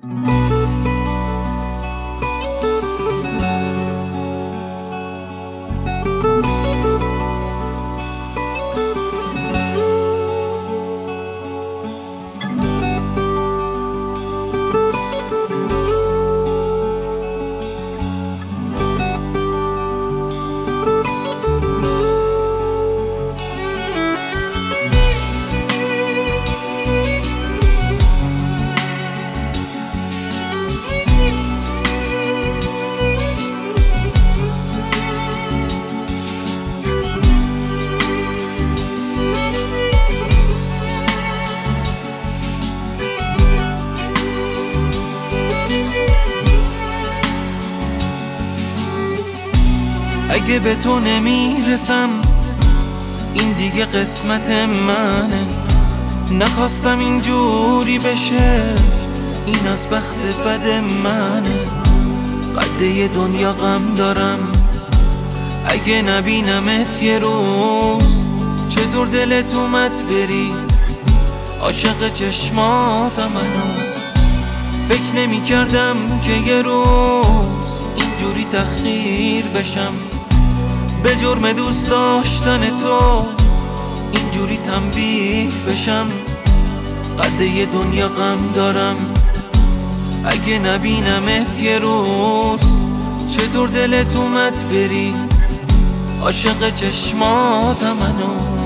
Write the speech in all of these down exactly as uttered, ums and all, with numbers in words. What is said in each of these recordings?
اگه به تو نمیرسم این دیگه قسمت منه، نخواستم اینجوری بشه، این از بخت بد منه. قده دنیا غم دارم اگه نبینمت یه روز، چطور دلت اومد بری عاشق چشماتم. منو فکر نمی کردم که یه روز اینجوری تحقیر بشم، به جرم دوست داشتن تو اینجوری تنبیه بشم. قده دنیا غم دارم اگه نبینمت یه روز، چطور دلت اومد بری عاشق چشماتم. منو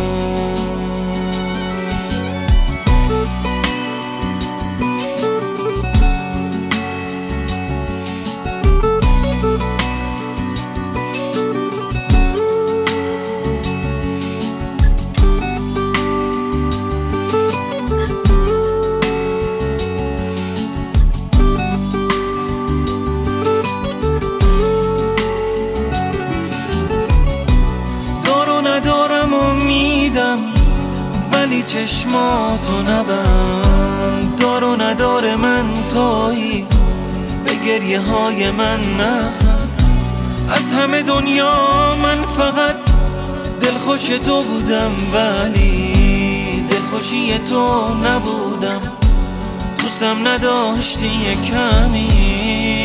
ندارم امیدم ولی چشماتو نبند، دار و نداره من تویی به گریه های من نخند. از همه دنیا من فقط دلخوش تو بودم ولی دلخوشی تو نبودم، دوستم نداشتی یه کمی.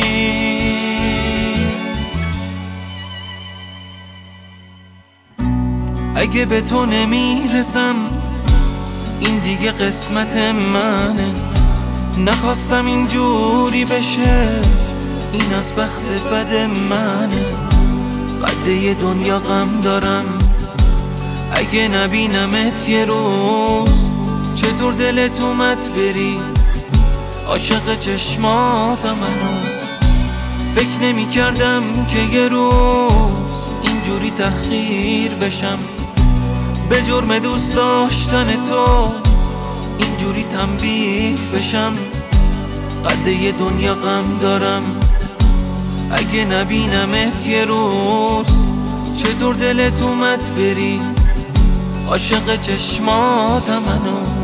اگه به تو نمیرسم این دیگه قسمت منه، نخواستم اینجوری بشه، این از بخت بد منه. قده دنیا غم دارم اگه نبینمت یه روز، چطور دلت اومد بری عاشق چشماتم. منو فکر نمی کردم که یه روز اینجوری تحقیر بشم، به جرم دوست داشتن تو اینجوری تنبیه بشم. قده دنیا غم دارم اگه نبینمت یه روز، چطور دلت اومد بری عاشق چشماتم. منو